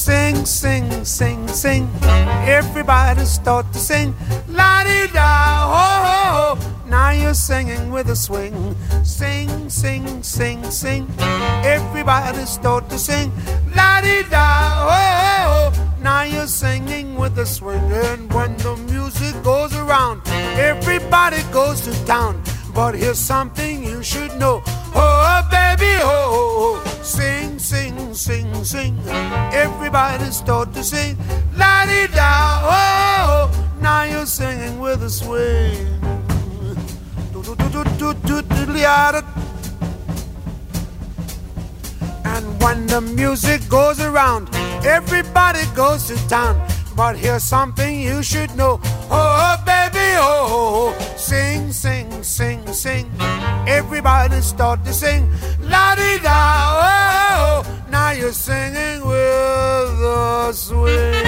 Sing, sing, sing, sing. Everybody start to sing. La-di-da, ho, ho, ho. Now you're singing with a swing. Sing, sing, sing, sing. Everybody start to sing. La-di-da, ho, ho, ho. Now you're singing with a swing. And when the music goes around, everybody goes to town. But here's something you should know. Oh, baby, oh, oh. Sing, sing, sing, sing. Everybody start to sing. La-di-da, oh, oh. Now you're singing with a swing. And when the music goes around, everybody goes to town. But here's something you should know. Oh, baby, oh, oh. Sing, sing, sing, sing. Everybody start to sing. La-di-da, oh, oh. Now you're singing with the swing.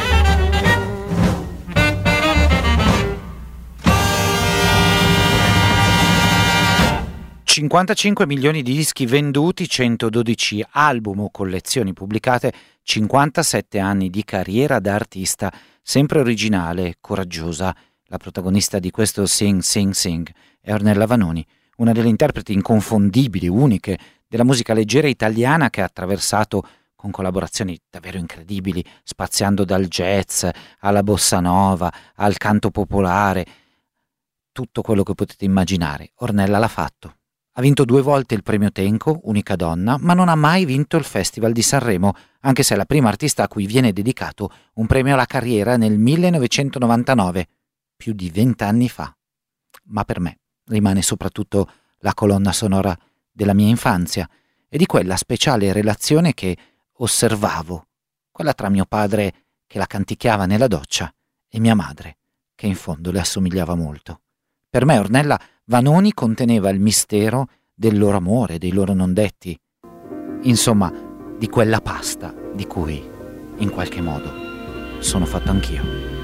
55 milioni di dischi venduti, 112 album o collezioni pubblicate, 57 anni di carriera da artista, sempre originale, coraggiosa. La protagonista di questo Sing Sing Sing è Ornella Vanoni, una delle interpreti inconfondibili, uniche, della musica leggera italiana che ha attraversato con collaborazioni davvero incredibili, spaziando dal jazz alla bossa nova, al canto popolare, tutto quello che potete immaginare. Ornella l'ha fatto. Ha vinto 2 volte il premio Tenco, unica donna, ma non ha mai vinto il Festival di Sanremo, anche se è la prima artista a cui viene dedicato un premio alla carriera nel 1999, più di 20 anni fa. Ma per me rimane soprattutto la colonna sonora della mia infanzia e di quella speciale relazione che osservavo, quella tra mio padre che la canticchiava nella doccia e mia madre, che in fondo le assomigliava molto. Per me Ornella Vanoni conteneva il mistero del loro amore, dei loro non detti, insomma, di quella pasta di cui, in qualche modo, sono fatto anch'io.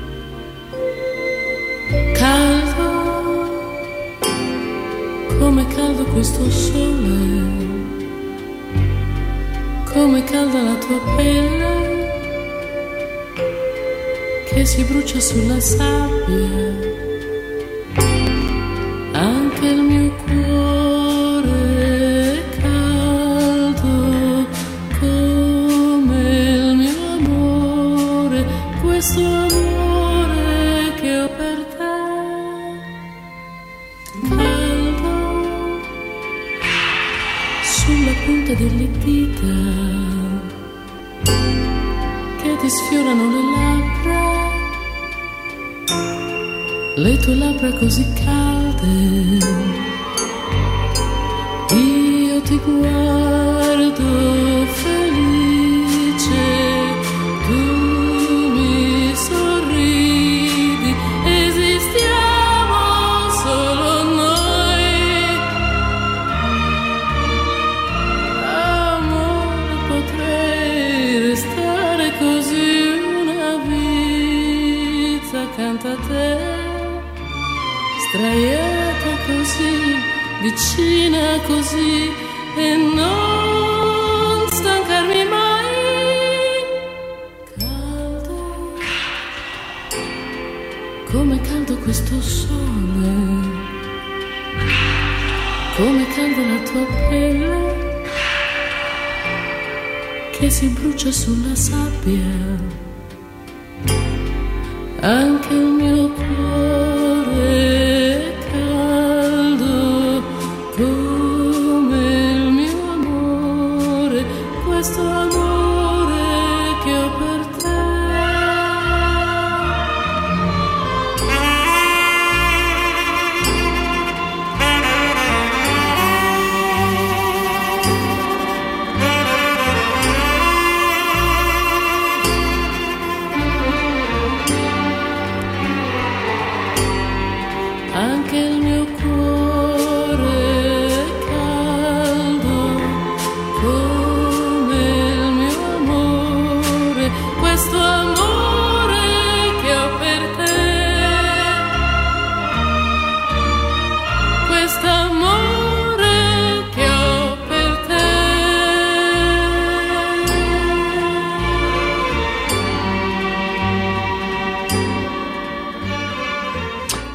Caldo, come caldo questo sole, come calda la tua pelle, che si brucia sulla sabbia. Anche il mio cuore è caldo come il mio amore, questo amore che ho per te. Caldo sulla punta delle dita che ti sfiorano le labbra, le tue labbra così calde. Io ti guardo felice, tu mi sorridi, esistiamo solo noi. Amore, potrei restare così una vita accanto a te, straiata così, vicina così, e non stancarmi mai. Caldo, come caldo questo sole, come calda la tua pelle, che si brucia sulla sabbia. Anche il mio cuore come il mio amore, questo amore che ho per te.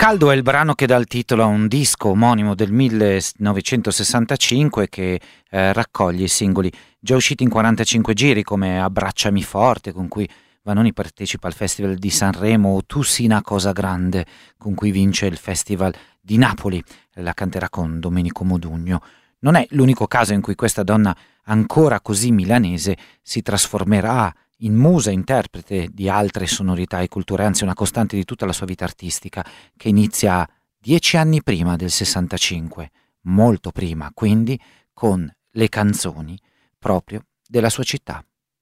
Caldo è il brano che dà il titolo a un disco omonimo del 1965 che raccoglie i singoli già usciti in 45 giri come Abbracciami forte, con cui Vanoni partecipa al Festival di Sanremo, o Tu sii una cosa grande, con cui vince il Festival di Napoli, la canterà con Domenico Modugno. Non è l'unico caso in cui questa donna ancora così milanese si trasformerà in musa interprete di altre sonorità e culture, anzi una costante di tutta la sua vita artistica, che inizia 10 anni prima del 65, molto prima, quindi con le canzoni proprio della sua città.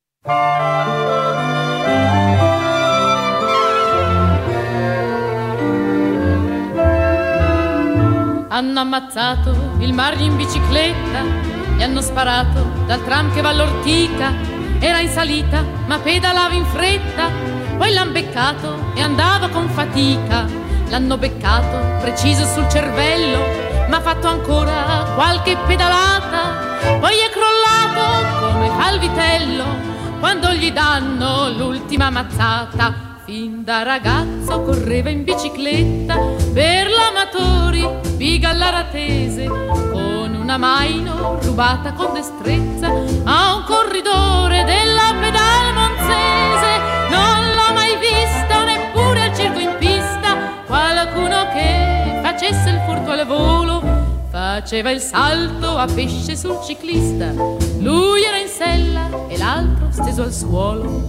Hanno ammazzato il Mario in bicicletta, gli hanno sparato dal tram che va all'Ortica. Era in salita ma pedalava in fretta, poi l'han beccato e andava con fatica. L'hanno beccato preciso sul cervello, ma ha fatto ancora qualche pedalata. Poi è crollato come fa il vitello quando gli danno l'ultima mazzata. Fin da ragazzo correva in bicicletta per l'Amatori, Biga all'Aratese, con una Maino rubata con destrezza a un corridore della Pedalmonzese. Non l'ho mai vista neppure al circo in pista qualcuno che facesse il furto al volo. Faceva il salto a pesce sul ciclista, lui era in sella e l'altro steso al suolo.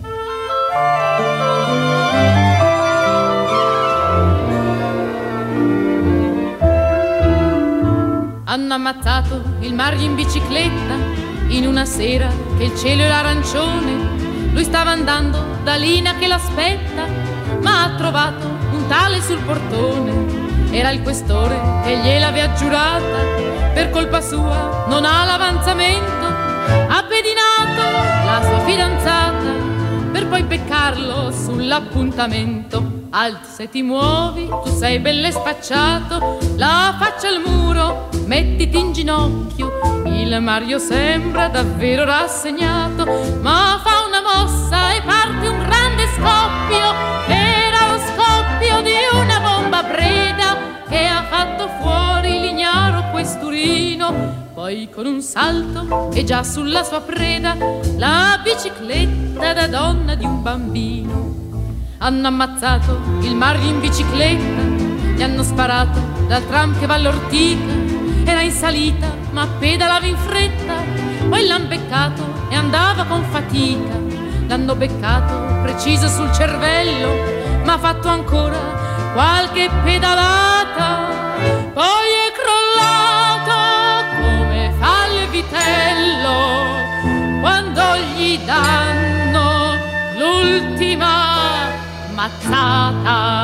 Hanno ammazzato il Mario in bicicletta in una sera che il cielo era arancione. Lui stava andando da Lina che l'aspetta, ma ha trovato un tale sul portone. Era il questore che gliel'aveva giurata, per colpa sua non ha l'avanzamento. Ha pedinato la sua fidanzata per poi beccarlo sull'appuntamento. Alt se ti muovi, tu sei belle spacciato, la faccia al muro, mettiti in ginocchio. Il Mario sembra davvero rassegnato, ma fa una mossa e parte un grande scoppio. Era lo scoppio di una bomba a Breda che ha fatto fuori l'ignaro questurino. Poi con un salto è già sulla sua preda, la bicicletta da donna di un bambino. Hanno ammazzato il Mario in bicicletta, gli hanno sparato dal tram che va all'Ortica. Era in salita ma pedalava in fretta, poi l'han beccato e andava con fatica. L'hanno beccato preciso sul cervello, ma ha fatto ancora qualche pedalata. Poi è crollato come fa il vitello quando gli danno l'ultima mazzata.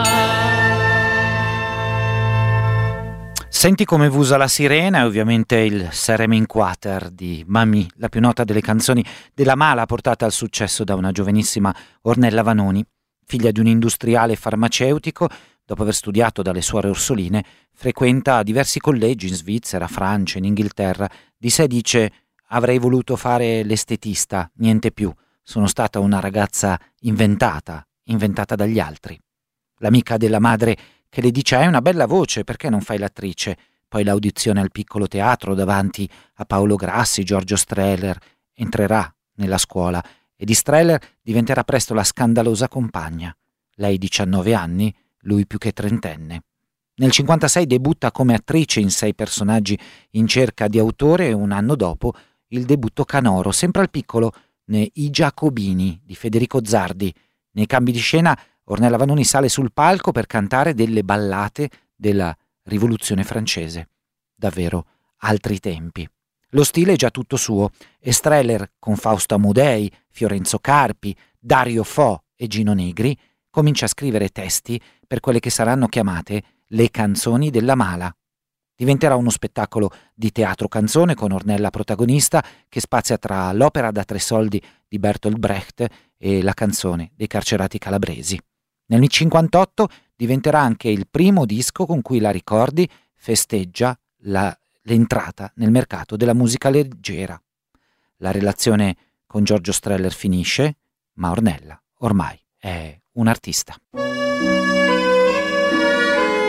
Senti come vusa la sirena, e ovviamente il Seremin Quater di Mamì, la più nota delle canzoni della Mala, portata al successo da una giovanissima Ornella Vanoni, figlia di un industriale farmaceutico. Dopo aver studiato dalle suore Orsoline, frequenta diversi collegi in Svizzera, Francia, in Inghilterra. Di sé dice: avrei voluto fare l'estetista, niente più. Sono stata una ragazza inventata dagli altri. L'amica della madre che le dice: hai una bella voce, perché non fai l'attrice? Poi l'audizione al Piccolo Teatro davanti a Paolo Grassi, Giorgio Strehler. Entrerà nella scuola e di Strehler diventerà presto la scandalosa compagna. Lei 19 anni, lui più che trentenne. Nel 1956 debutta come attrice in 6 personaggi in cerca di autore, e un anno dopo il debutto canoro, sempre al Piccolo, nei I Giacobini di Federico Zardi. Nei cambi di scena Ornella Vanoni sale sul palco per cantare delle ballate della Rivoluzione francese. Davvero altri tempi. Lo stile è già tutto suo, e Strehler, con Fausto Amodei, Fiorenzo Carpi, Dario Fo e Gino Negri, comincia a scrivere testi per quelle che saranno chiamate le canzoni della Mala. Diventerà uno spettacolo di teatro canzone con Ornella protagonista, che spazia tra l'opera da 3 soldi di Bertolt Brecht e la canzone dei carcerati calabresi. Nel 1958 diventerà anche il primo disco con cui la Ricordi festeggia l'entrata nel mercato della musica leggera. La relazione con Giorgio Strehler finisce, ma Ornella ormai è un artista.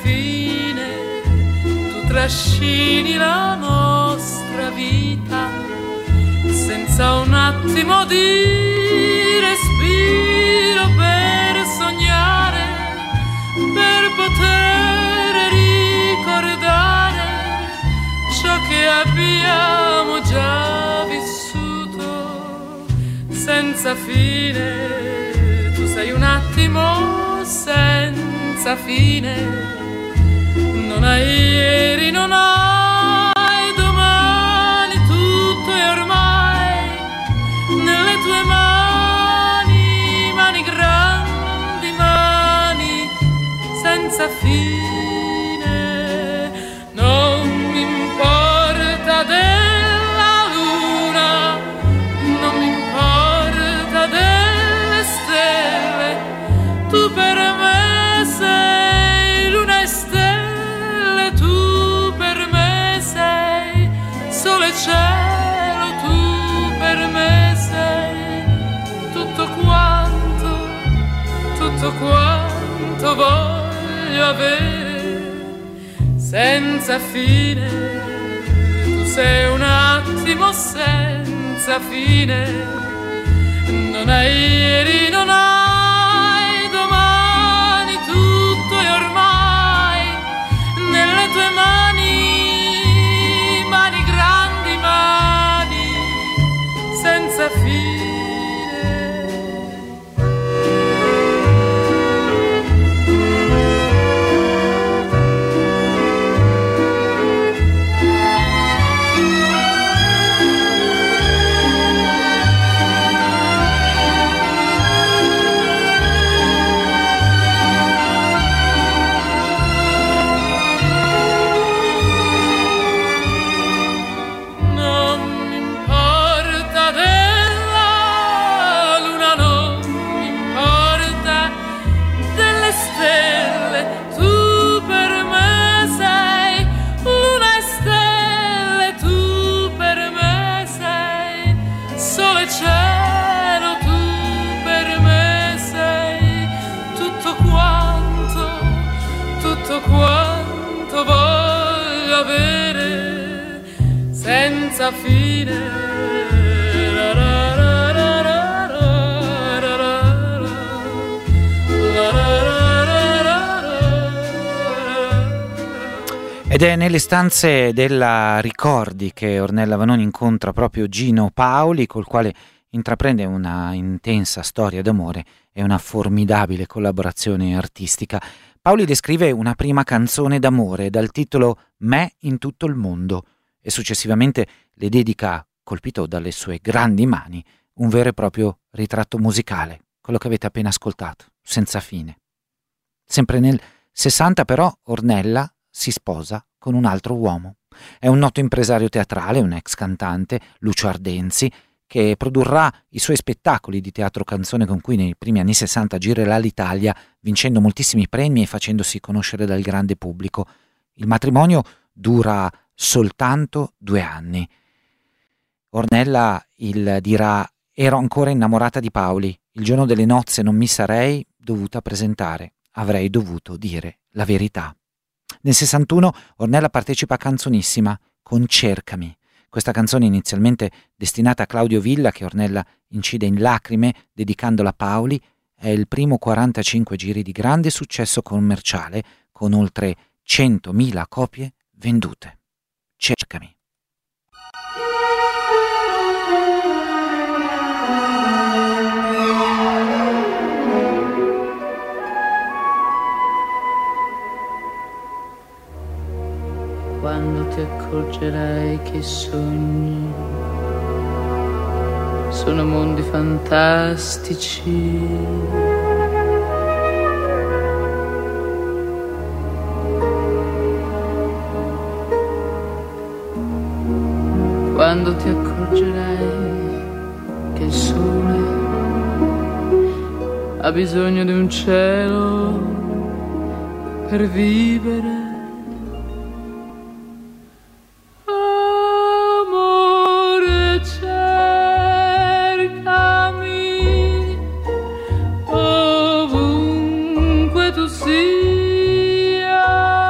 fine tu trascini la nostra vita senza un attimo di respiro per sognare, per poter ricordare ciò che abbiamo già vissuto senza fine. Tu sei un attimo senza fine, non hai ieri, non hai domani, tutto è ormai nelle tue mani, mani grandi, mani senza fine. Non mi importa della luna, non mi importa delle stelle, tu per me sei luna e stelle, tu per me sei sole e cielo, tu per me sei tutto quanto voglio avere senza fine. Tu sei un attimo senza fine, non hai ieri, non hai domani, tutto è ormai nelle tue mani, mani grandi, mani senza fine. Quanto voglio avere senza fine. La, la, la, la, la, la, la, la, la, la, la. Ed è nelle stanze della Ricordi che Ornella Vanoni incontra proprio Gino Paoli, col quale intraprende una intensa storia d'amore e una formidabile collaborazione artistica. Paoli descrive una prima canzone d'amore dal titolo Me in tutto il mondo e successivamente le dedica, colpito dalle sue grandi mani, un vero e proprio ritratto musicale, quello che avete appena ascoltato, Senza fine. Sempre nel 60 però Ornella si sposa con un altro uomo. È un noto impresario teatrale, un ex cantante, Lucio Ardenzi, che produrrà i suoi spettacoli di teatro canzone con cui nei primi anni 60 girerà l'Italia, vincendo moltissimi premi e facendosi conoscere dal grande pubblico. Il matrimonio dura soltanto 2 anni. Ornella dirà: ero ancora innamorata di Paoli, il giorno delle nozze non mi sarei dovuta presentare, avrei dovuto dire la verità. Nel 61 Ornella partecipa a Canzonissima con Cercami. Questa canzone, inizialmente destinata a Claudio Villa, che Ornella incide in lacrime dedicandola a Paoli, è il primo 45 giri di grande successo commerciale con oltre 100.000 copie vendute. Cercami. Quando ti accorgerai che i sogni sono mondi fantastici, quando ti accorgerai che il sole ha bisogno di un cielo per vivere. Ovunque tu sia,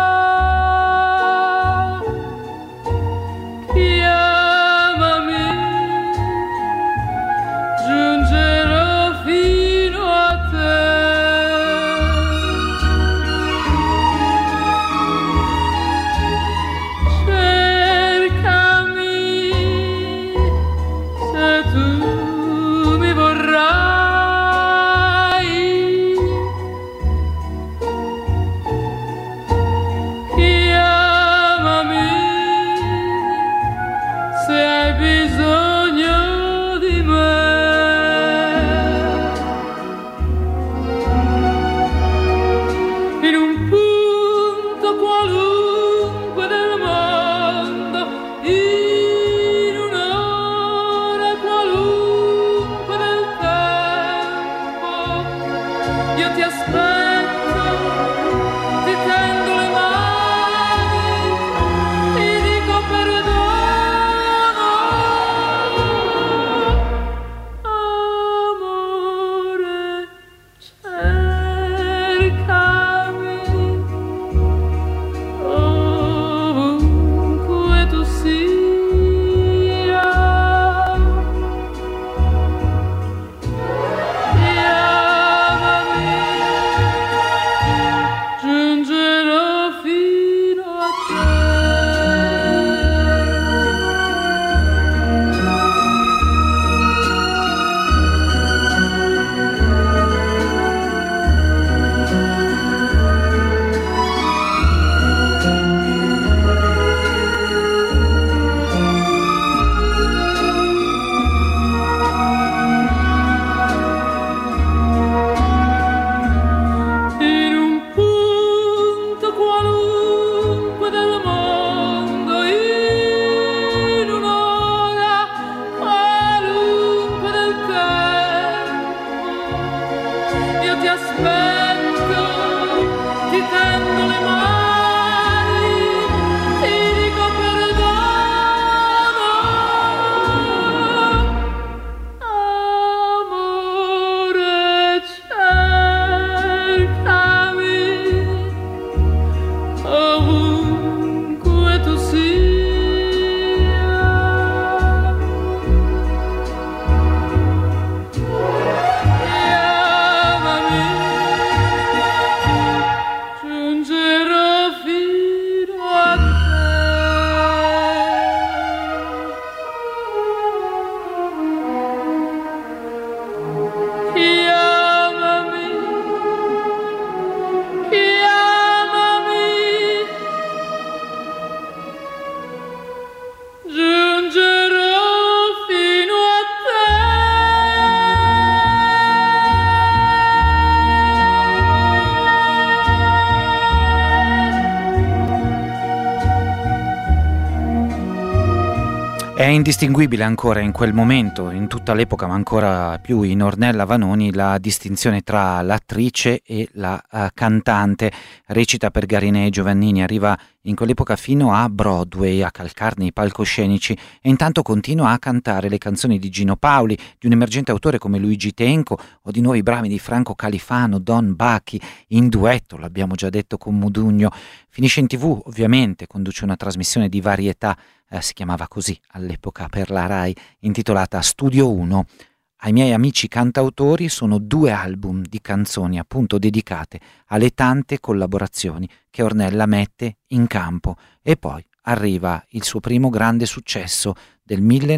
È indistinguibile ancora in quel momento, in tutta l'epoca, ma ancora più in Ornella Vanoni, la distinzione tra l'attrice e la cantante. Recita per Garinè e Giovannini, arriva in quell'epoca fino a Broadway, a calcarne i palcoscenici, e intanto continua a cantare le canzoni di Gino Paoli, di un emergente autore come Luigi Tenco o di nuovi brani di Franco Califano, Don Bacchi, in duetto, l'abbiamo già detto, con Modugno. Finisce in TV, ovviamente, conduce una trasmissione di varietà, si chiamava così all'epoca per la Rai, intitolata Studio 1. Ai miei amici cantautori sono 2 album di canzoni appunto dedicate alle tante collaborazioni che Ornella mette in campo, e poi arriva il suo primo grande successo del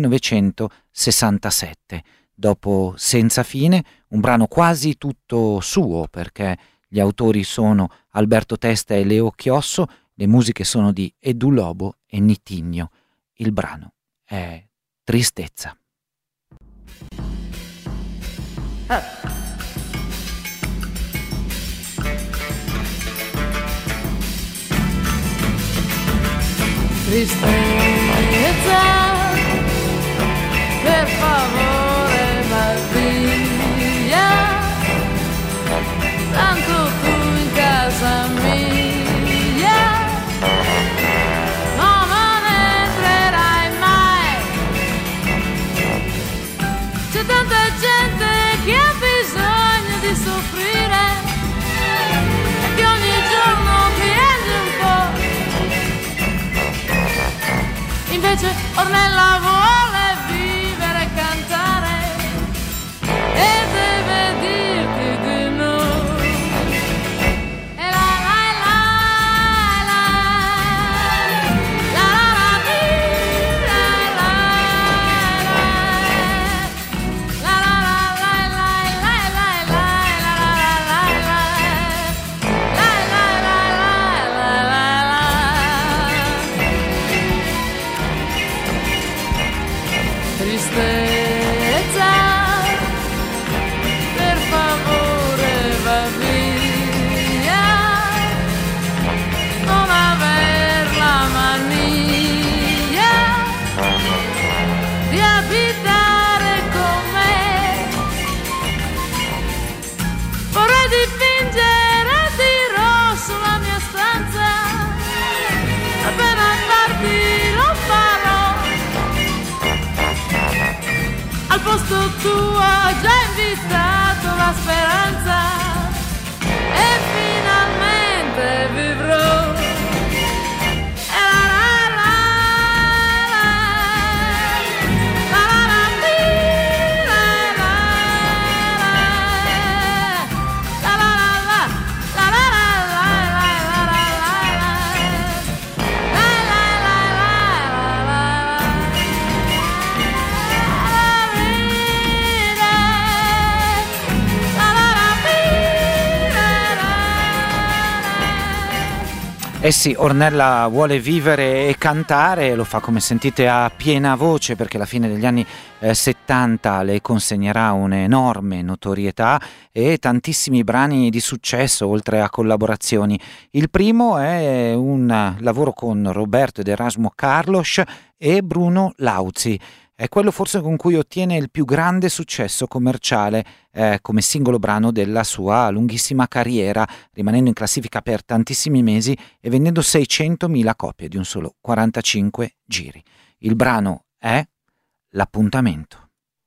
1967. Dopo Senza fine, un brano quasi tutto suo, perché gli autori sono Alberto Testa e Leo Chiosso, le musiche sono di Edu Lobo e Nitinho. Il brano è Tristezza. Tristezza, per favore vai via, tanto tu in casa mia no, non entrerai mai. C'è tanta gente che ha bisogno di soffrire e che ogni giorno piange un po'. Invece Ornella vuole vivere e cantare e deve dirti di no. E la la la la la la di la la la la la la posto tuo, già invitato la speranza e finalmente vivrò. Eh sì, Ornella vuole vivere e cantare, lo fa come sentite a piena voce perché alla fine degli anni 70 le consegnerà un'enorme notorietà e tantissimi brani di successo oltre a collaborazioni. Il primo è un lavoro con Roberto ed Erasmo Carlos e Bruno Lauzi. È quello forse con cui ottiene il più grande successo commerciale come singolo brano della sua lunghissima carriera, rimanendo in classifica per tantissimi mesi e vendendo 600.000 copie di un solo 45 giri. Il brano è L'appuntamento.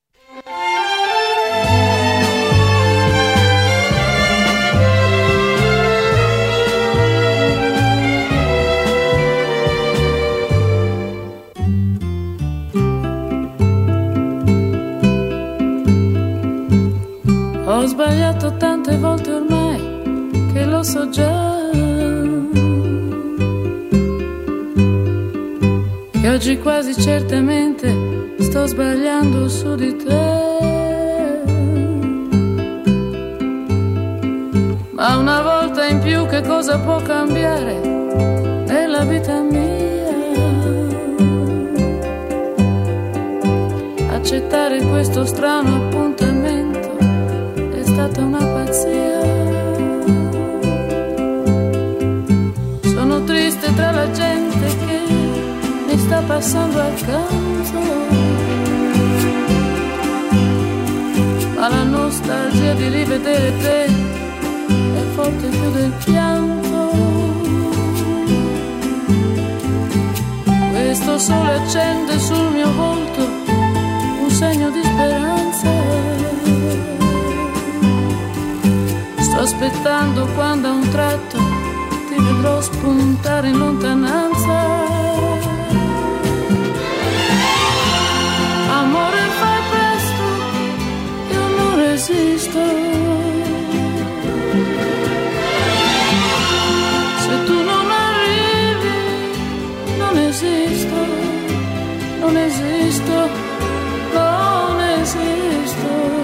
Ho sbagliato tante volte ormai che lo so già, che oggi quasi certamente sto sbagliando su di te. Ma una volta in più che cosa può cambiare nella vita mia? Accettare questo strano appuntamento è stata una pazzia. Sono triste tra la gente che mi sta passando accanto, ma la nostalgia di rivedere te è forte più del pianto. Questo sole accende sul mio volto un segno di speranza. Sto aspettando quando a un tratto ti vedrò spuntare in lontananza. Amore, fai presto, io non resisto. Se tu non arrivi, non esisto, non esisto, non esisto.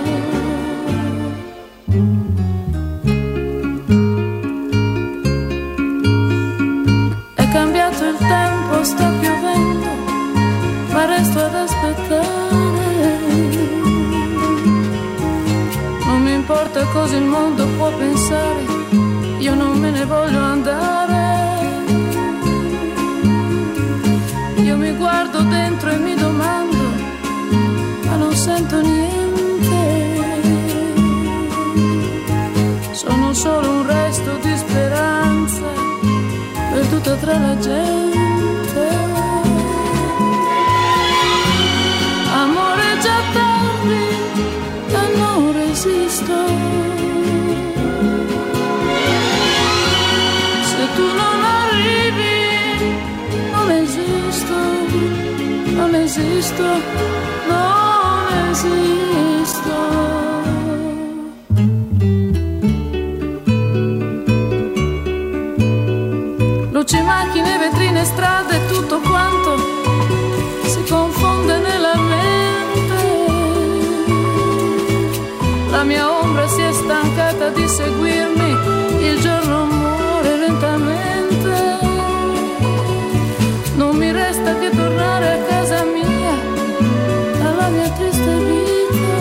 Sta piovendo, ma resto ad aspettare. Non mi importa cosa il mondo può pensare, io non me ne voglio andare. Io mi guardo dentro e mi domando, ma non sento niente. Sono solo un resto di speranza perduta tra la gente. Amore, già tardi, ma non resisto. Se tu non arrivi, non esisto, non esisto, non esisto. Luci, macchine, vetrine, strade, tutto quanto si confonde nella mente. La mia ombra si è stancata di seguirmi, il giorno muore lentamente. Non mi resta che tornare a casa mia, alla mia triste vita.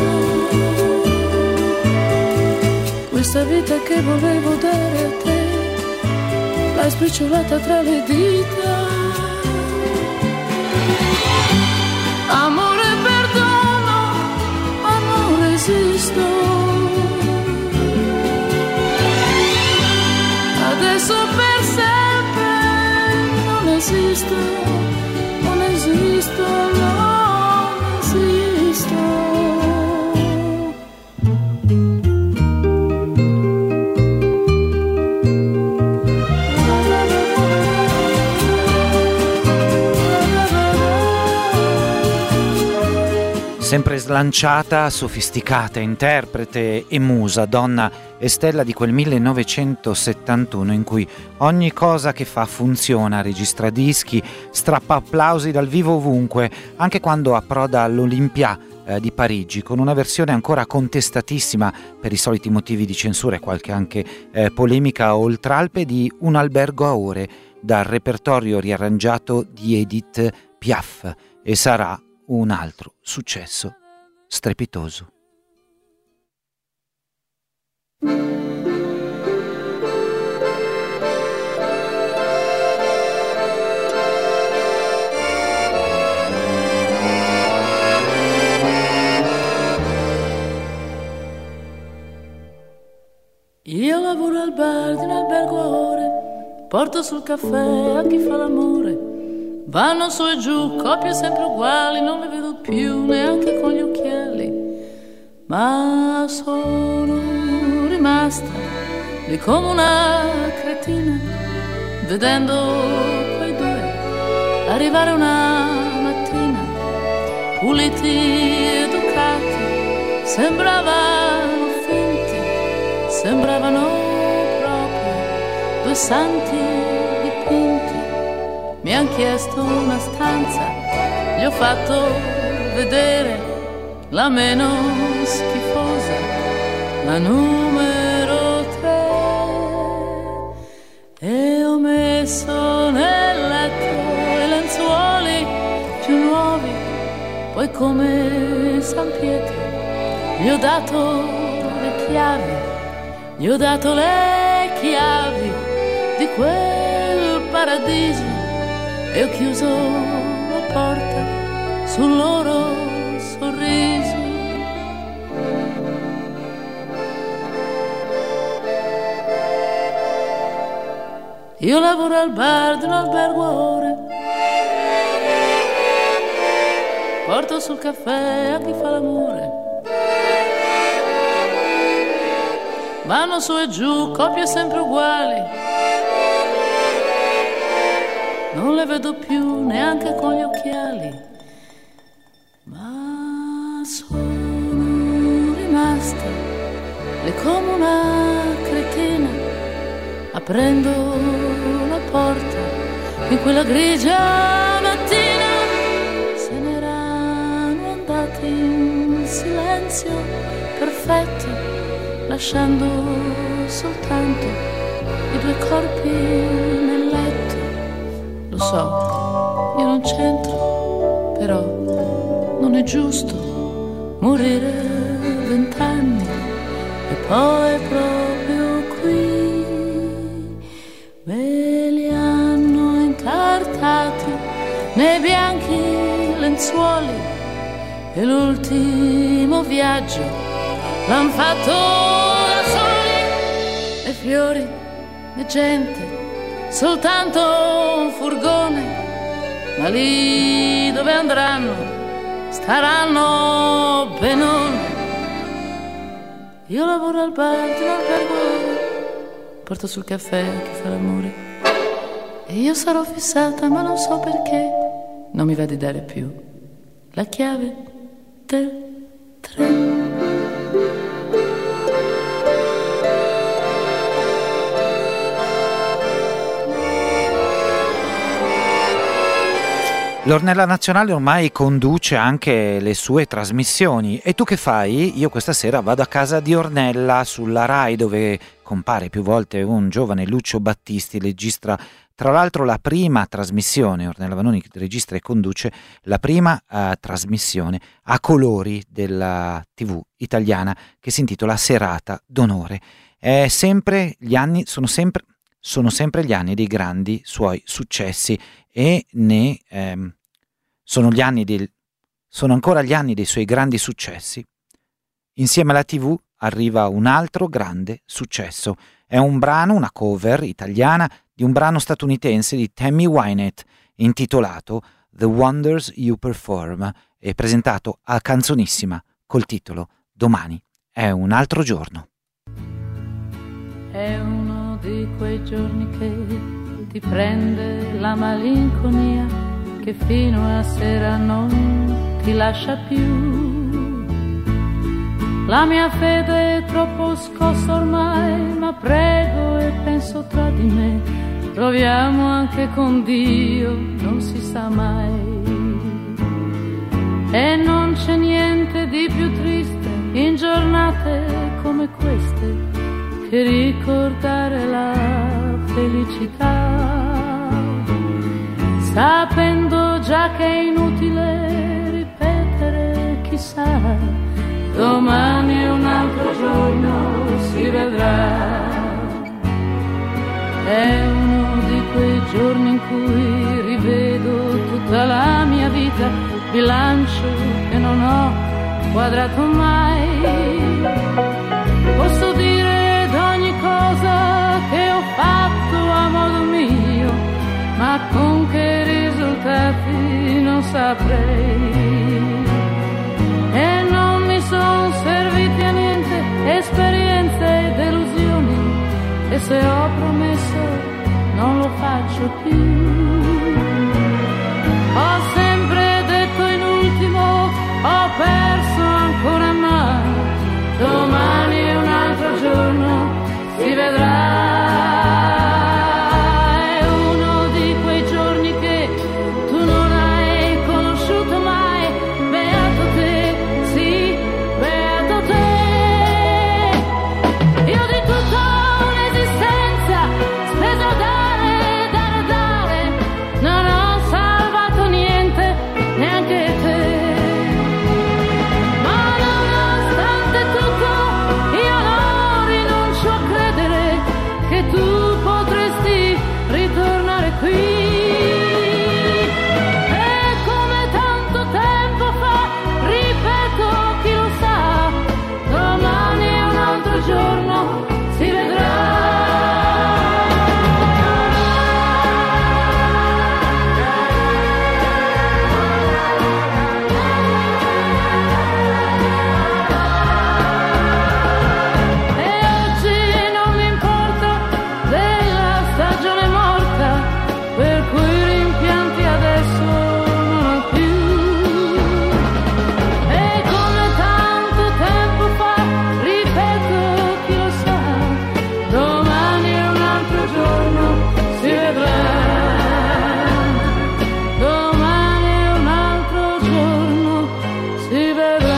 Questa vita che volevo dare a te, l'hai spicciolata tra le dita. Amore, perdono, ma non resisto. Adesso per sempre non esisto, non esisto, non esisto. Sempre slanciata, sofisticata, interprete e musa, donna e stella di quel 1971 in cui ogni cosa che fa funziona, registra dischi, strappa applausi dal vivo ovunque, anche quando approda all'Olympia di Parigi, con una versione ancora contestatissima per i soliti motivi di censura e qualche anche polemica oltralpe di Un albergo a ore, dal repertorio riarrangiato di Edith Piaf, e sarà un altro successo strepitoso. Io lavoro al bar di un albergo a ore, porto sul caffè a chi fa l'amore. Vanno su e giù, coppie sempre uguali, non le vedo più neanche con gli occhiali. Ma sono rimasta lì come una cretina, vedendo quei due arrivare una mattina, puliti, educati, sembravano finti, sembravano proprio due santi dipinti. Mi han chiesto una stanza, gli ho fatto vedere la meno schifosa, la numero 3, e ho messo nel letto i lenzuoli più nuovi. Poi come San Pietro gli ho dato le chiavi, gli ho dato le chiavi di quel paradiso e ho chiuso la porta sul loro sorriso. Io lavoro al bar di un albergo a ore, porto sul caffè a chi fa l'amore. Vanno su e giù, coppie sempre uguali, non le vedo più neanche con gli occhiali. Ma sono rimasta lì come una cretina, aprendo la porta in quella grigia mattina. Se n'erano andati in silenzio perfetto, lasciando soltanto i due corpi nel letto. Lo so, io non c'entro, però non è giusto morire 20 anni e poi proprio qui. Me li hanno incartati nei bianchi lenzuoli e l'ultimo viaggio l'han fatto da soli. E fiori e gente, soltanto un furgone, ma lì dove andranno staranno benone. Io lavoro al bar di un albergo, porto sul caffè a chi fa l'amore, e io sarò fissata ma non so perché non mi va di dare più la chiave del treno. L'Ornella Nazionale ormai conduce anche le sue trasmissioni. E tu che fai? Io questa sera vado a casa di Ornella sulla Rai, dove compare più volte un giovane Lucio Battisti, registra tra l'altro la prima trasmissione. Ornella Vanoni registra e conduce la prima trasmissione a colori della TV italiana, che si intitola Serata d'Onore. È sempre gli anni, sono sempre gli anni dei grandi suoi successi, e sono ancora gli anni dei suoi grandi successi. Insieme alla TV arriva un altro grande successo. È un brano, una cover italiana di un brano statunitense di Tammy Wynette intitolato The Wonders You Perform, e presentato a Canzonissima col titolo Domani è un altro giorno. È uno di quei giorni che ti prende la malinconia, che fino a sera non ti lascia più. La mia fede è troppo scossa ormai, ma prego e penso tra di me, proviamo anche con Dio, non si sa mai. E non c'è niente di più triste in giornate come queste che ricordare la felicità, sapendo già che è inutile ripetere chissà, domani è un altro giorno, si vedrà. È uno di quei giorni in cui rivedo tutta la mia vita, bilancio che non ho quadrato mai. Posso dire d'ogni cosa che ho fatto a modo mio, ma con che risultati non saprei. E non mi son serviti a niente esperienze e delusioni, e se ho promesso non lo faccio più. Ho sempre detto in ultimo, ho perso ancora mai, domani è un altro giorno, si vedrà. È uno di quei giorni che tu non hai conosciuto mai, beato te, sì, beato te. Io di tutta un'esistenza speso a dare, dare, dare, non ho salvato niente, neanche te. Ma nonostante tutto io non rinuncio a credere che tu potresti ritornare qui. E come tanto tempo fa, ripeto, chi lo sa, domani è un altro giorno, si vedrà. E oggi non mi importa della stagione morta, per cui rimpianti adesso non ho più. E come tanto tempo fa, ripeto, chi lo sa, domani è un altro giorno, si vedrà. Domani è un altro giorno, si vedrà.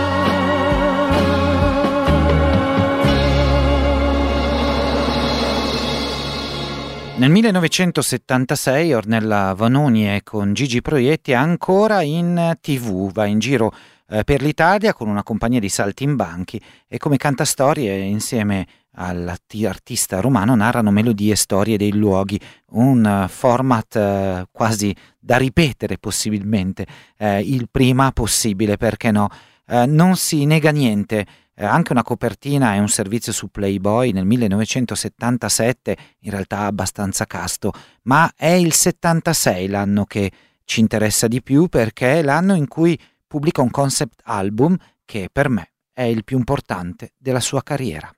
Nel 1976 Ornella Vanoni è con Gigi Proietti ancora in TV, va in giro per l'Italia con una compagnia di saltimbanchi e come cantastorie insieme all'artista romano narrano melodie e storie dei luoghi, un format quasi da ripetere possibilmente il prima possibile, perché no? Non si nega niente. Anche una copertina e un servizio su Playboy nel 1977, in realtà abbastanza casto, ma è il 76 l'anno che ci interessa di più, perché è l'anno in cui pubblica un concept album che per me è il più importante della sua carriera.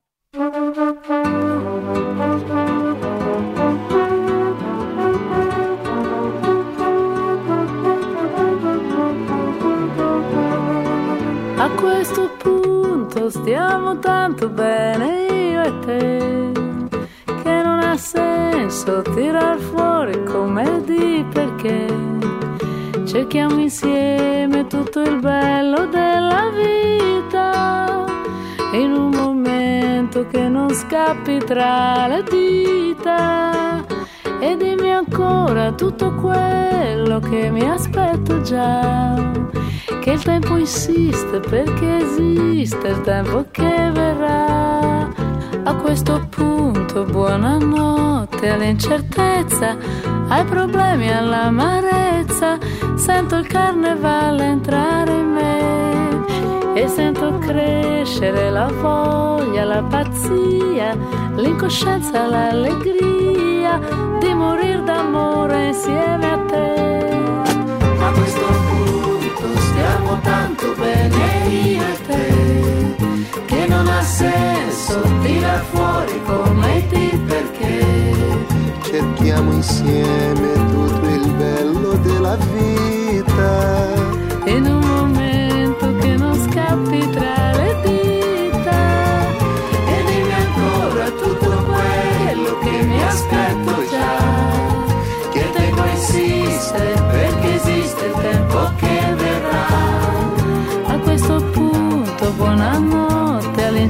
A questo punto stiamo tanto bene io e te, che non ha senso tirar fuori commedie, perché cerchiamo insieme tutto il bello della vita, in un momento che non scappi tra le dita. E dimmi ancora tutto quello che mi aspetto già, che il tempo insiste perché esiste il tempo che verrà. A questo punto buonanotte all'incertezza, ai problemi, all'amarezza, sento il carnevale entrare in me e sento crescere la voglia, la pazzia, l'incoscienza, l'allegria di morir d'amore insieme a te. A questo punto stiamo tanto bene io e te, che non ha senso tirar fuori come ti, perché cerchiamo insieme tutto il bello della vita, in un momento che non scappi tra le dita.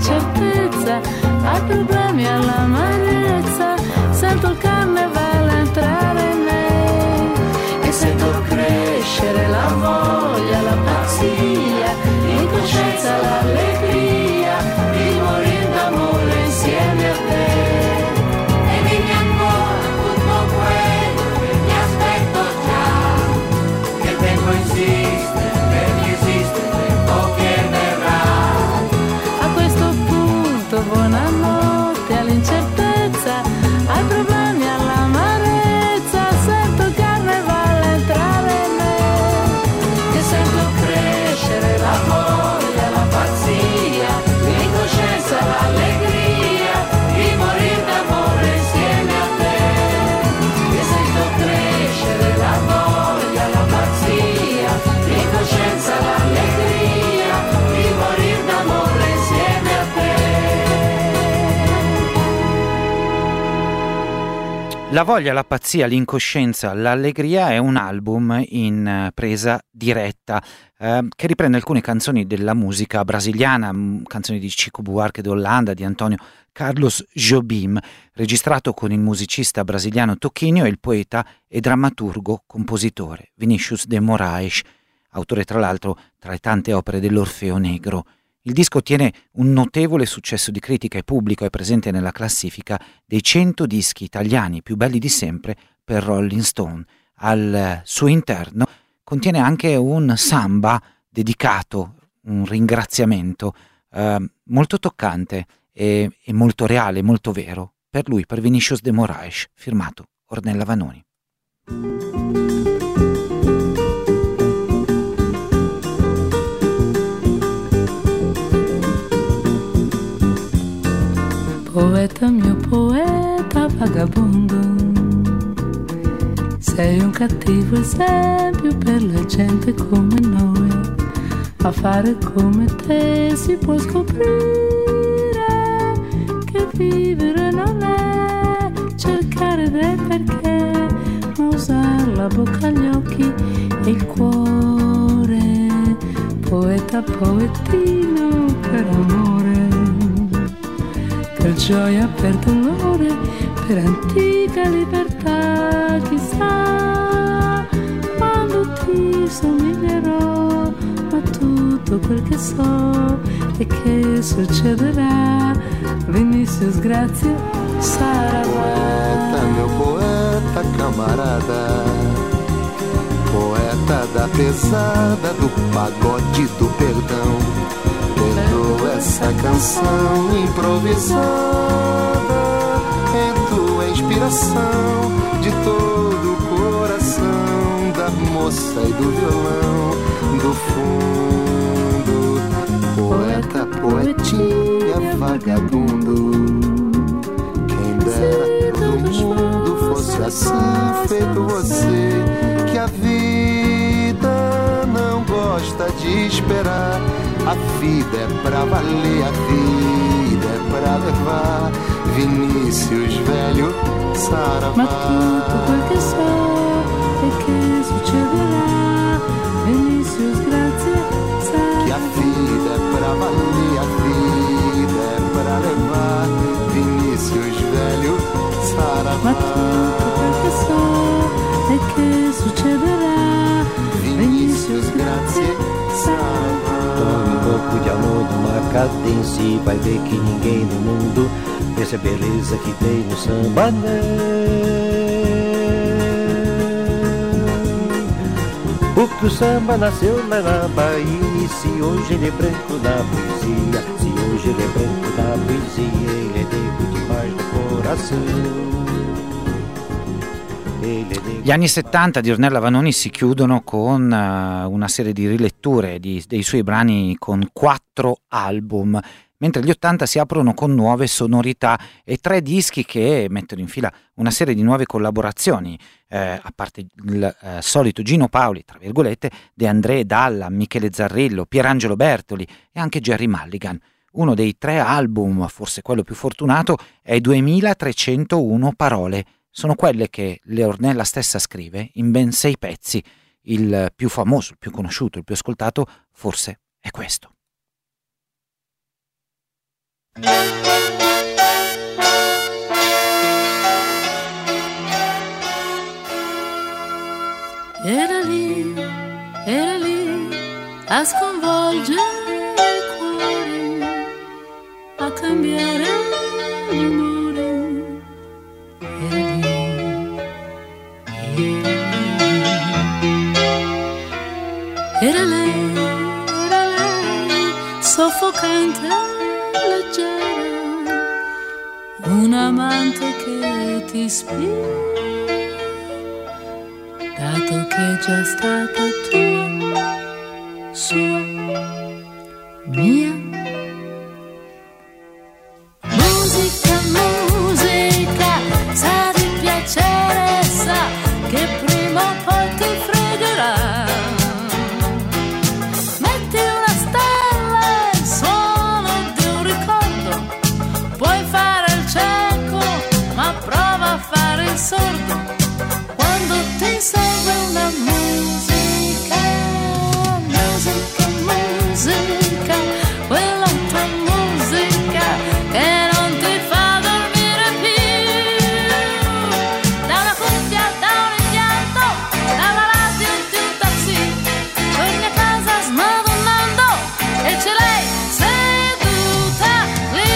all'incertezza, ai problemi, all'amarezza, sento il carnevale entrare in me e sento crescere la voglia, la pazzia, l'incoscienza, l'allegria di morire d'amore insieme a te. E dimmi ancora tutto quello che mi aspetto già, che il tempo insiste per chi esiste, il tempo che verrà. A questo punto buonanotte all'incertezza, ai problemi, all'amarezza, sento il carnevale entrare in me e sento crescere la voglia, la pazzia, l'incoscienza, l'allegria di morire d'amore insieme a te. E sento crescere la voglia, la pazzia, l'incoscienza, l'allegria di morire d'amore insieme a te. La voglia, la pazzia, l'incoscienza, l'allegria è un album in presa diretta che riprende alcune canzoni della musica brasiliana, canzoni di Chico Buarque d'Holanda, di Antonio Carlos Jobim, registrato con il musicista brasiliano Toquinho e il poeta e drammaturgo compositore Vinícius de Moraes, autore tra l'altro tra le tante opere dell'Orfeo Negro. Il disco ottiene un notevole successo di critica e pubblico, è presente nella classifica dei 100 dischi italiani più belli di sempre per Rolling Stone. Al suo interno contiene anche un samba dedicato, un ringraziamento molto toccante e molto reale, molto vero, per lui, per Vinícius de Moraes, firmato Ornella Vanoni. Poeta, mio poeta vagabondo, sei un cattivo esempio per la gente come noi. A fare come te si può scoprire che vivere non è cercare del perché, ma usare la bocca, gli occhi e il cuore. Poeta, poetino per amore, per gioia, per dolore, per antica libertà. Chissà quando ti somiglierò, ma tutto quel che so è che succederà. Vinícius, grazie, Poeta, meu poeta camarada, poeta da pesada, do pagode, do perdão. Perdoa essa canção improvisada, é tua inspiração de todo o coração, da moça e do violão, do fundo. Poeta, poetinha, vagabundo, quem dera que o mundo fosse assim, feito você, que a vida não gosta de esperar. A vida é pra valer, a vida é pra levar. Vinícius, velho, saravá. Ma tutto quel che so è che succederà. Vinícius, grazie, Que a vida é pra valer, a vida é pra levar. Vinícius, velho, saravá. ma tutto quel che so è che succederà. Vinícius, grazie, saravá. Tome um pouco de amor numa cadência e vai ver que ninguém no mundo vê a beleza que tem no samba, não. Porque o samba nasceu lá na Bahia, e se hoje ele é branco na poesia, se hoje ele é branco na poesia, ele é negro demais no coração. Gli anni 70 di Ornella Vanoni si chiudono con una serie di riletture dei suoi brani con 4 album, mentre gli 80 si aprono con nuove sonorità e 3 dischi che mettono in fila una serie di nuove collaborazioni, a parte il solito Gino Paoli, tra virgolette, De André, Dalla, Michele Zarrillo, Pierangelo Bertoli e anche Gerry Mulligan. Uno dei 3 album, forse quello più fortunato, è 2301 parole. Sono quelle che le Ornella stessa scrive in ben 6 pezzi. Il più famoso, il più conosciuto, il più ascoltato forse è questo. Era lì a sconvolgere il cuore, a cambiare l'umore. Era lei, soffocante, leggera, un amante che ti ispira, dato che è già stata tua, sua, mia. Musica, musica, sa di piacere, sa che prima o poi ti fregherà. Metti una stella, il suono di un ricordo, puoi fare il cieco, ma prova a fare il sordo. Quando ti serve una musica, musica, musica, quella tua musica che non ti fa dormire più. Da una cuffia, da un impianto, dalla radio di un taxi, torni a casa smadonnando e c'è lei seduta lì.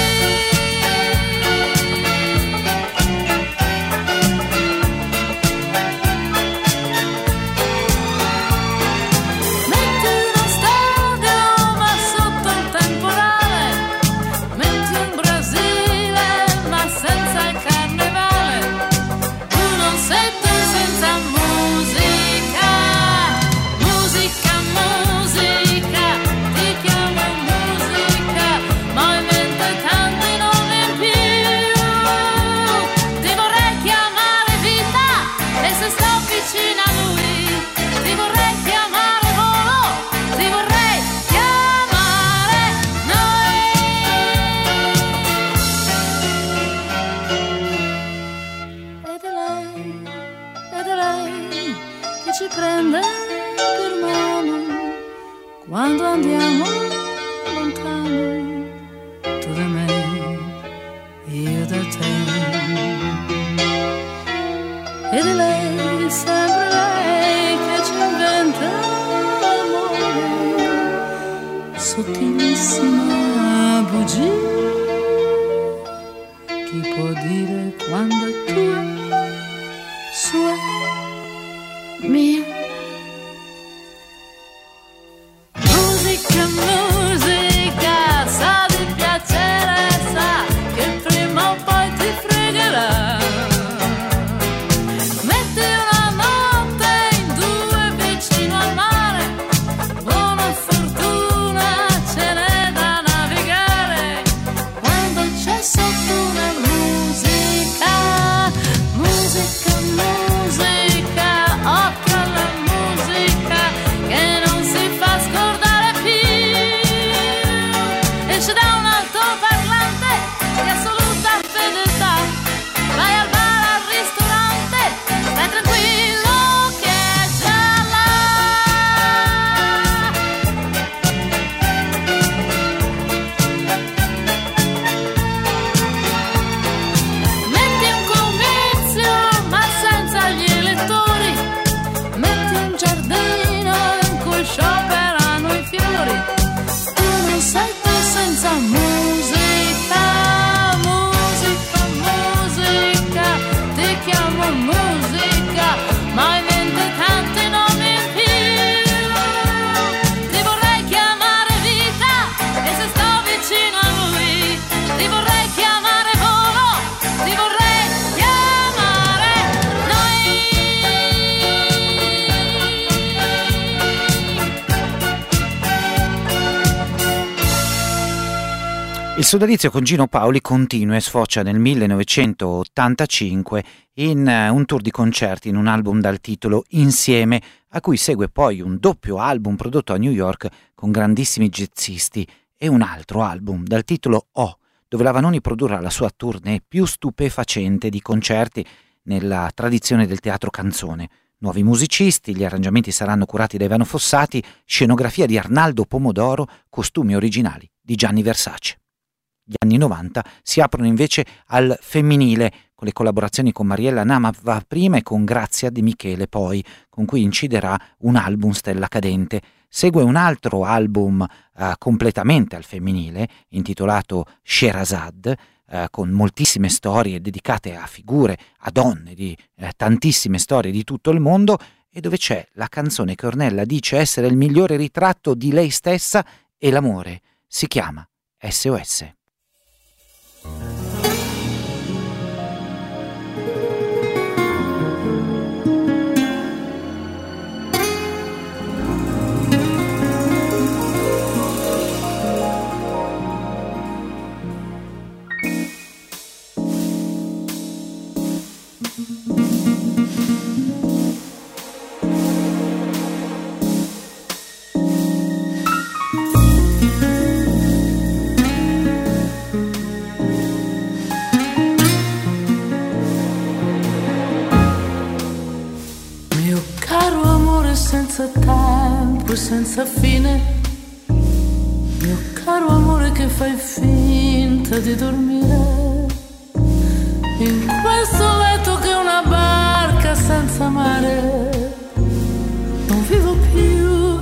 Metti uno stadio ma sotto il temporale, metti un Brasile ma senza il carnevale. Tu non sei tu senza musica, musica, musica, ti chiamo musica, ma in mente tanti nomi in più. Ti vorrei chiamare vita e se sto vicino a lui ti vorrei chiamare volo, ti vorrei chiamare noi. Ed è lei che ci prende per mano quando andiamo lontano, tu da me, io da te. Ed è lei, sempre lei, che ci inventa l'amore, sottilissima bugia. Chi può dire quando è tua, sua, mia? Musica, musica, sa di piacere, sa che prima o poi ti fregherà. Metti una notte in due vicino al mare, buona fortuna ce n'è da navigare. Quando c'è sotto una musica, musica, musica, occhio alla musica che non si fa scordare più. Esce da un altoparlante di assoluta fedeltà, vai al bar, al ristorante, stai tranquillo che è già là. Metti un comizio ma senza gli elettori, metti un giardino in cui scioperano i fiori. Tu non sei tu senza musica, musica, musica, ti chiamo musica, ma in mente tanti nomi in più. Ti vorrei chiamare vita e se sto vicino a lui ti vorrei chiamare volo, ti vorrei chiamare noi. Il sodalizio con Gino Paoli continua e sfocia nel 1985 in un tour di concerti in un album dal titolo Insieme, a cui segue poi un doppio album prodotto a New York con grandissimi jazzisti e un altro album dal titolo O, dove la Vanoni produrrà la sua tournée più stupefacente di concerti nella tradizione del teatro canzone. Nuovi musicisti, gli arrangiamenti saranno curati da Ivano Fossati, scenografia di Arnaldo Pomodoro, costumi originali di Gianni Versace. Gli anni 90 si aprono invece al femminile, con le collaborazioni con Mariella Namava prima e con Grazia De Michele poi, con cui inciderà un album Stella Cadente. Segue un altro album completamente al femminile, intitolato Sherazad, con moltissime storie dedicate a figure, a donne di tantissime storie di tutto il mondo, e dove c'è la canzone che Ornella dice essere il migliore ritratto di lei stessa e l'amore. Si chiama SOS. Senza tempo, senza fine, mio caro amore che fai finta di dormire in questo letto che è una barca senza mare. Non vivo più,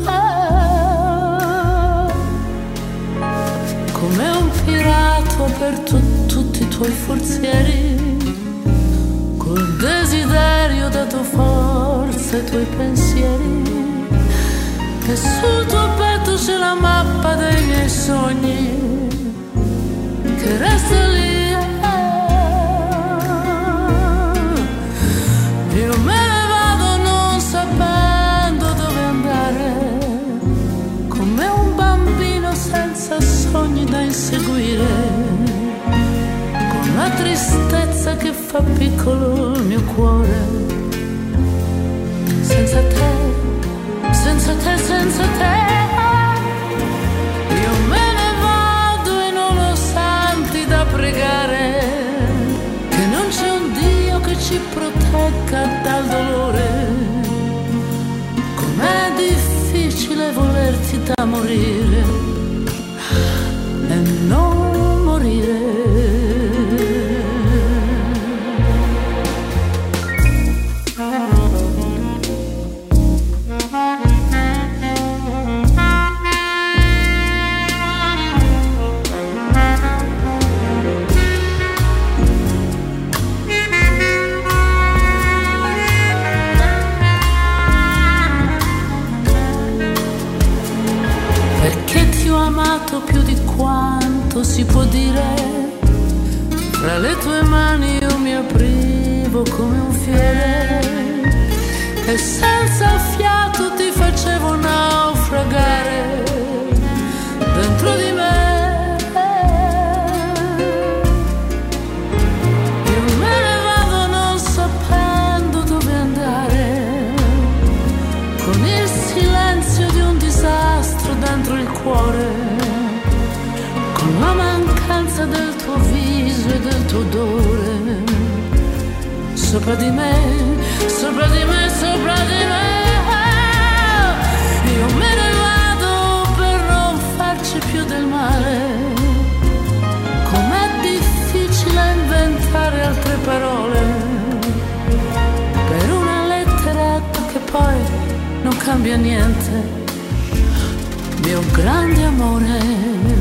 come un pirata ho aperto tutti i tuoi forzieri, col desiderio ho dato forza ai tuoi pensieri, e sul tuo petto c'è la mappa dei miei sogni che resta lì. Io me ne vado non sapendo dove andare, come un bambino senza sogni da inseguire, con la tristezza che fa piccolo il mio cuore. Senza te, senza te, senza te, io me ne vado e non ho santi da pregare, che non c'è un Dio che ci protegga dal dolore. Com'è difficile volerti da morire e non morire. Più di quanto si può dire, fra le tue mani io mi aprivo come un fiore e senza fiato ti facevo naufragare dentro di me. Io me ne vado non sapendo dove andare, con il silenzio di un disastro dentro il cuore, la mancanza del tuo viso e del tuo odore sopra di me, sopra di me, sopra di me. Io me ne vado per non farci più del male. Com'è difficile inventare altre parole per una letteretta che poi non cambia niente. Mio grande amore,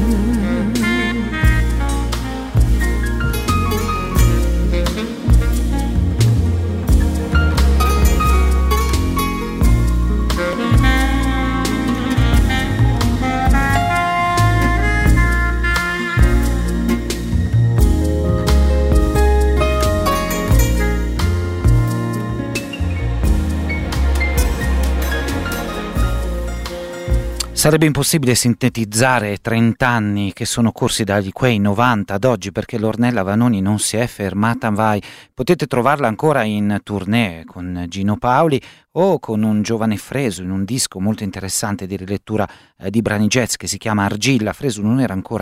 sarebbe impossibile sintetizzare 30 anni che sono corsi da quei 90 ad oggi, perché l'Ornella Vanoni non si è fermata mai. Potete trovarla ancora in tournée con Gino Paoli o con un giovane Fresu in un disco molto interessante di rilettura di brani jazz che si chiama Argilla. Fresu non era ancora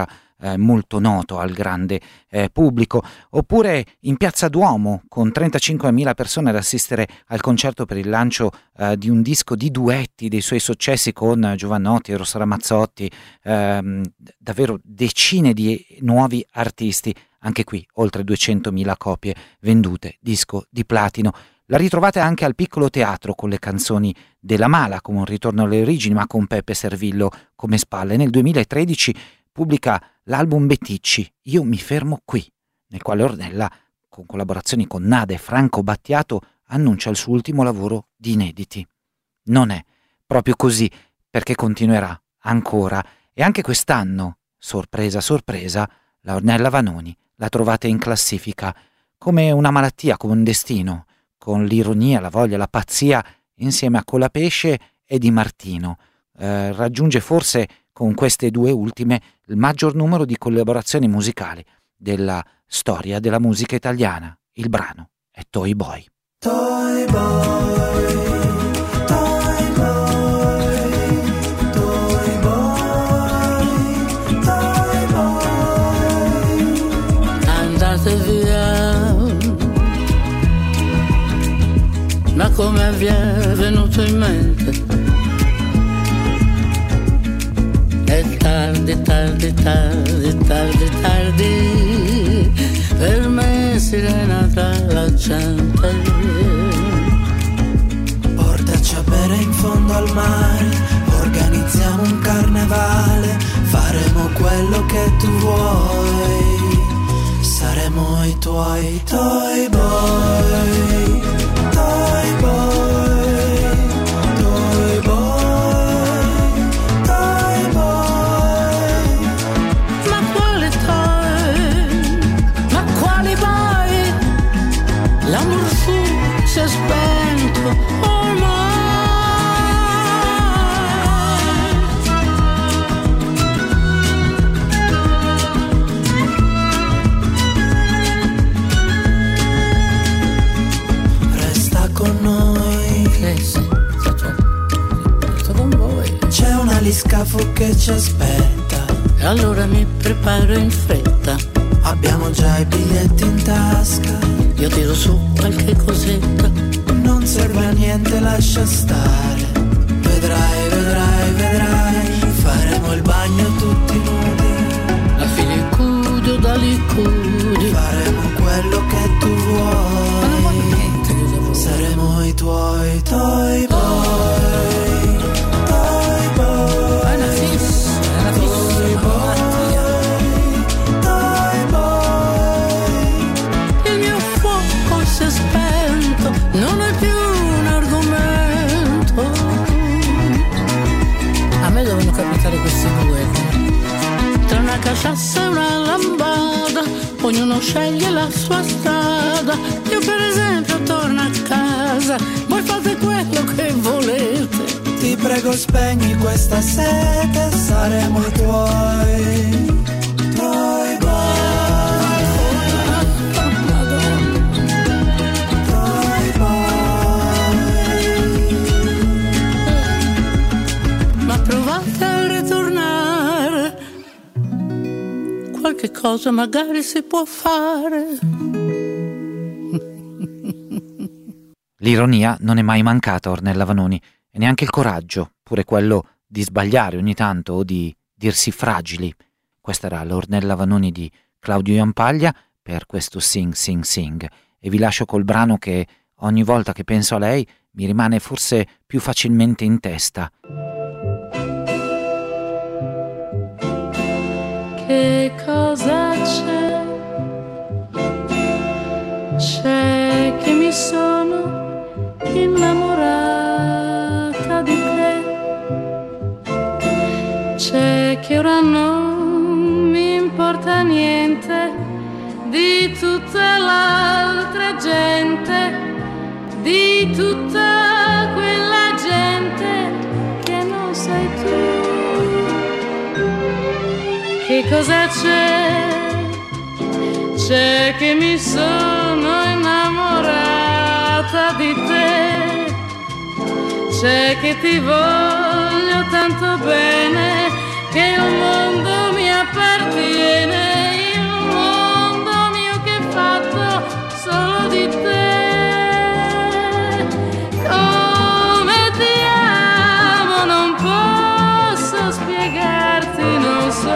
molto noto al grande pubblico, oppure in Piazza Duomo con 35.000 persone ad assistere al concerto per il lancio di un disco di duetti dei suoi successi con Giovanotti e Rosso Ramazzotti, davvero decine di nuovi artisti, anche qui oltre 200.000 copie vendute, disco di platino. La ritrovate anche al Piccolo Teatro con le canzoni della Mala, come un ritorno alle origini, ma con Peppe Servillo come spalle. Nel 2013 pubblica l'album Beticci, Io mi fermo qui, nel quale Ornella, con collaborazioni con Nada e Franco Battiato, annuncia il suo ultimo lavoro di inediti. Non è proprio così, perché continuerà ancora, e anche quest'anno, sorpresa sorpresa, la Ornella Vanoni la trovate in classifica come una malattia, come un destino, con l'ironia, la voglia, la pazzia, insieme a Colapesce e Di Martino. Raggiunge forse con queste due ultime il maggior numero di collaborazioni musicali della storia della musica italiana. Il brano è Toy Boy. Toy Boy, Toy Boy, Toy Boy, Toy Boy. Andate via, ma come vi è venuto in mente? È tardi, tardi, tardi, tardi, tardi, per me sirena tra la gente. Portaci a bere in fondo al mare, organizziamo un carnevale, faremo quello che tu vuoi, saremo i tuoi Toy Boy, Toy Boy, Toy Boy, Toy Boy. Ma quale toy? Ma quali boy? L'amor fu si è spento ormai. Resta con noi, sì, sto con voi. C'è un aliscafo che ci aspetta, e allora mi preparo in fretta. Abbiamo già i biglietti in tasca, io tiro su qualche cosetta. Non serve a niente, lascia stare. Vedrai, vedrai, vedrai, faremo il bagno tutti nudi, a filicudi o da licudi, faremo quello che tu vuoi, saremo i tuoi Toy Boy, Toy Boy. È una fissa, Toy Boy, Toy Boy. Il mio fuoco si è spento, non è più un argomento. A me devono capitare questi due, tra una caciassa e una lambada, ognuno sceglie la sua strada. Io per esempio torno a casa, voi fate quello che volete. Ti prego spegni questa sete, saremo i tuoi Toy Boy, Toy Boy. Ma provate a ritornare, qualche cosa magari si può fare. L'ironia non è mai mancata a Ornella Vanoni, e neanche il coraggio, pure quello di sbagliare ogni tanto o di dirsi fragili. Questa era l'Ornella Vanoni di Claudio Jampaglia per questo Sing Sing Sing, e vi lascio col brano che ogni volta che penso a lei mi rimane forse più facilmente in testa. Che cosa c'è? C'è che mi sono innamorata di te, c'è che ora non mi importa niente di tutta l'altra gente, di tutta quella gente che non sei tu. Che cosa c'è? C'è che mi sono innamorata di te, c'è che ti voglio tanto bene che il mondo mi ha appartiene il mondo mio che è fatto solo di te. Come ti amo non posso spiegarti, non so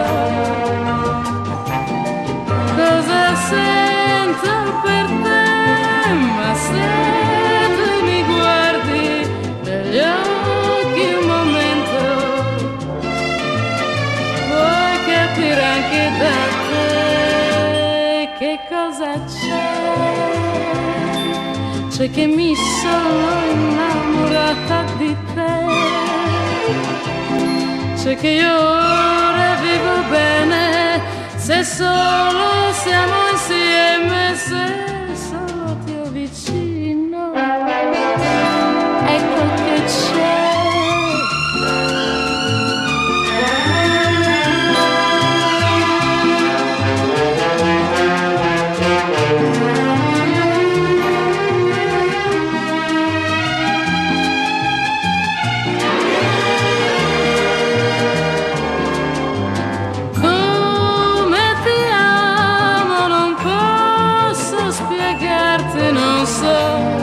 cosa sento per te, ma se tu mi guardi negli occhi un momento puoi capire anche da te che cosa c'è. C'è che mi sono innamorata di te, c'è che io ora vivo bene se solo siamo insieme, se solo ti ho vicino, ecco che c'è. Non so